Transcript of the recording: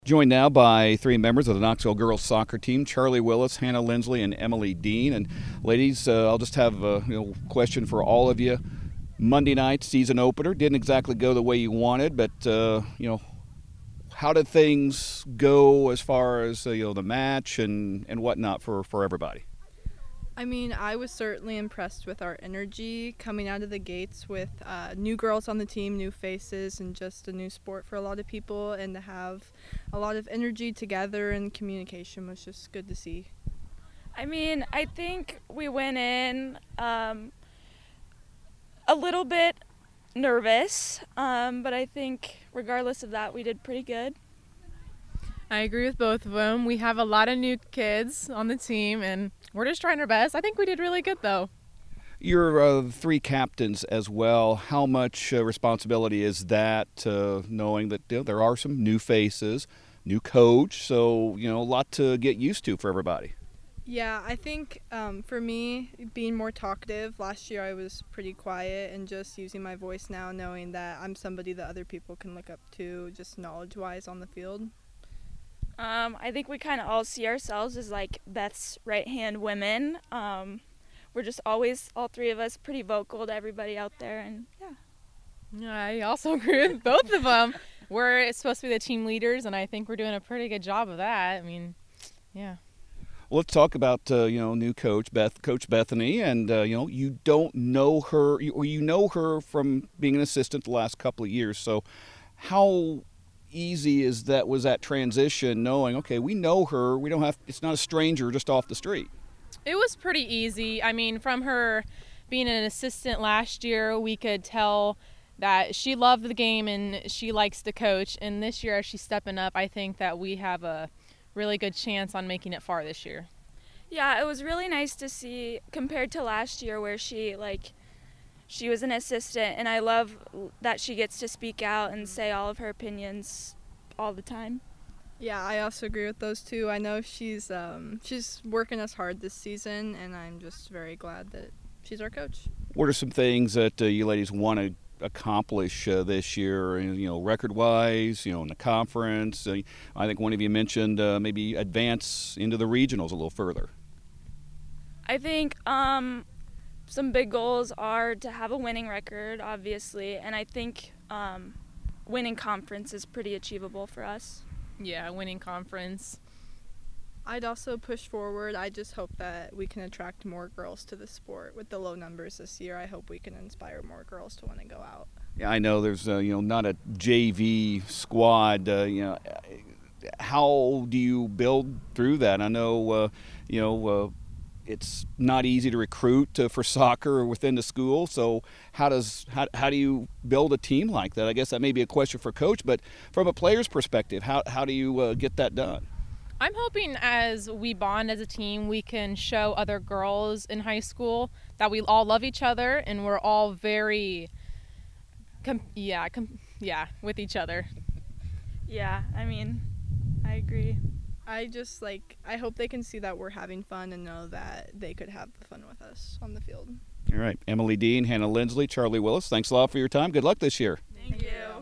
Joined now by three members of the Knoxville girls soccer team: Charlie Willis, Hannah Lindsley, and Emily Dean. And ladies, I'll just have a question for all of you. Monday night season opener didn't exactly go the way you wanted, but how did things go as far as the match and whatnot for everybody? I mean, I was certainly impressed with our energy coming out of the gates with new girls on the team, new faces, and just a new sport for a lot of people. And to have a lot of energy together and communication was just good to see. I mean, I think we went in a little bit nervous, but I think regardless of that, we did pretty good. I agree with both of them. We have a lot of new kids on the team, and we're just trying our best. I think we did really good, though. You're three captains as well. How much responsibility is that, knowing that there are some new faces, new coach, so a lot to get used to for everybody? Yeah, I think for me, being more talkative, last year I was pretty quiet, and just using my voice now, knowing that I'm somebody that other people can look up to just knowledge-wise on the field. I think we kind of all see ourselves as like Beth's right-hand women. We're just always, all three of us, pretty vocal to everybody out there, and yeah. I also agree with both of them. We're supposed to be the team leaders, and I think we're doing a pretty good job of that. I mean, yeah. Well, let's talk about new coach Coach Bethany, and you don't know her, or you know her from being an assistant the last couple of years. So, how easy was that transition, knowing, okay, we know her, it's not a stranger just off the street? It was pretty easy. I mean, from her being an assistant last year, we could tell that she loved the game and she likes to coach. And this year, as she's stepping up, I think that we have a really good chance on making it far this year. Yeah, it was really nice to see compared to last year where she was an assistant, and I love that she gets to speak out and say all of her opinions all the time. Yeah, I also agree with those two. I know she's working us hard this season, and I'm just very glad that she's our coach. What are some things that you ladies want to accomplish this year, record-wise, in the conference? I think one of you mentioned maybe advance into the regionals a little further. I think some big goals are to have a winning record, obviously, and I think winning conference is pretty achievable for us. Yeah, winning conference. I'd also push forward. I just hope that we can attract more girls to the sport. With the low numbers this year, I hope we can inspire more girls to want to go out. Yeah, I know there's not a JV squad. How do you build through that? I know it's not easy to recruit for soccer within the school. So how do you build a team like that? I guess that may be a question for Coach, but from a player's perspective, how do you get that done? I'm hoping as we bond as a team, we can show other girls in high school that we all love each other and we're all very, with each other. Yeah, I mean, I agree. I hope they can see that we're having fun and know that they could have fun with us on the field. All right. Emily Dean, Hannah Lindsley, Charlie Willis, thanks a lot for your time. Good luck this year. Thank you.